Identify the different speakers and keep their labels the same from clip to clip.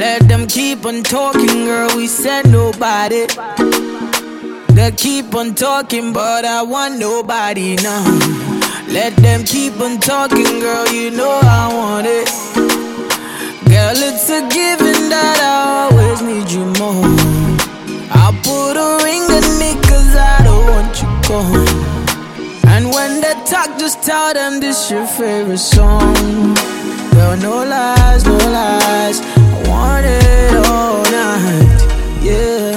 Speaker 1: Let them keep on talking, girl, we said nobody. They keep on talking, but I want nobody now. Let them keep on talking, girl, you know I want it. Girl, it's a given that I always need you more. I'll put a ring on it cause I don't want you gone. And when they talk, just tell them this your favorite song. Girl, no lies, no lies, I want it all night, yeah.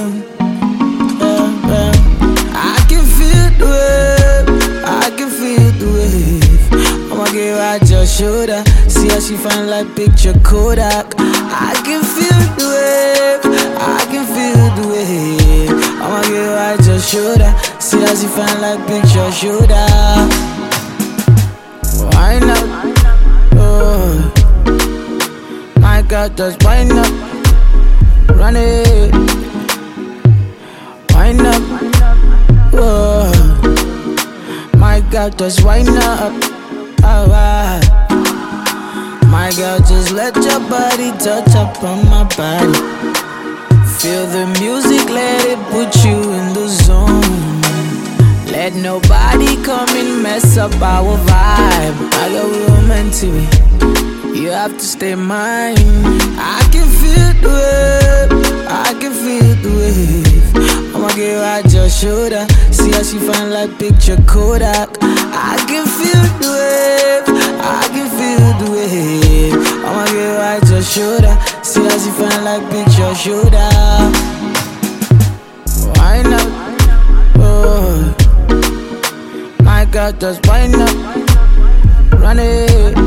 Speaker 1: I can feel the wave, I can feel the wave. I'ma give her just shoulder, see how she fine like picture Kodak. I can feel the wave, I can feel the wave. I'ma give her just shoulder, see how she fine like picture shoulder. Why not? Oh, my God, just wind up, run it, wind up. Oh, my God, just wind up. Alright, my girl, just let your body touch up on my body. Feel the music, let it put you in the zone. Let nobody come and mess up our vibe. I know we were meant to be. You have to stay mine. I can feel the wave, I can feel the wave. I'ma give her just shoulder, see how she fine like picture Kodak. I can feel the wave, I can feel the wave. I'ma give her just shoulder, see how she fine like picture shoulder. Why not? Oh, my God, just wind up, run it,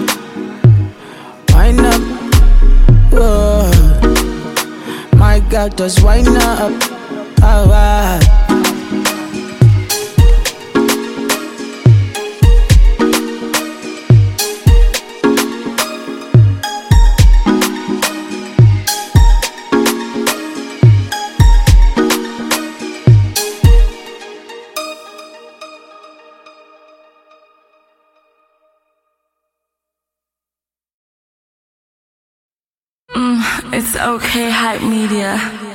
Speaker 1: wind up. Oh, my God, just wind up. Alright.
Speaker 2: It's okay, Hype Media.